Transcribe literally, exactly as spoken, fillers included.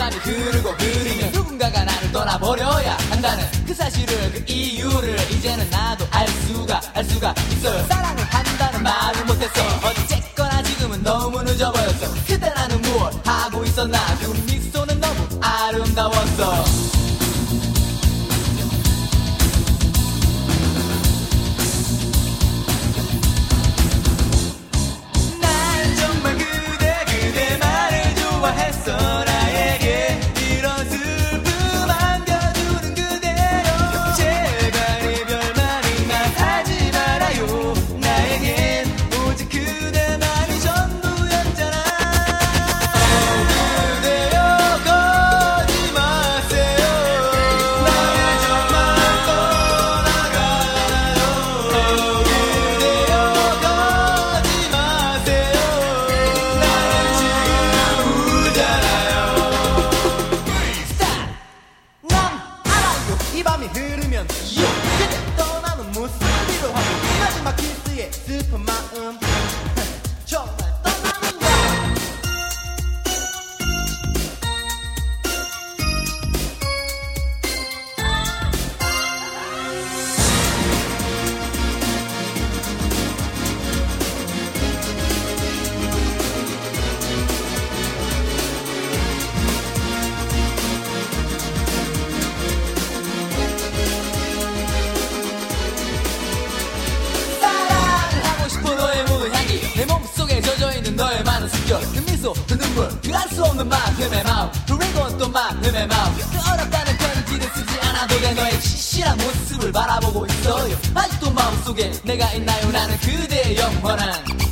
밤이 흐르고 흐르면 누군가가 나를 떠나버려야 한다는 그 사실을 그 이유를 이제는 나도 알 수가 알 수가 있어요. 사랑을 한다는 말을 못했어. 어쨌거나 지금은 너무 늦어버렸어. 그때 나는 무엇 하고 있었나. 그 미소는 너무 아름다웠어. 이 밤이 흐르면 그대 떠나는 모습으로 하고 마지막 키스의 슬픈 마음 정말 떠나는 날. 내 몸속에 젖어있는 너의 많은 숨결 그 미소 그 눈물 그 알 수 없는 만큼의 마음 그리고 또 만큼의 마음 그 어렵다는 편지를 쓰지 않아도 돼. 너의 치실한 모습을 바라보고 있어요. 아직도 마음속에 내가 있나요. 나는 그대의 영원한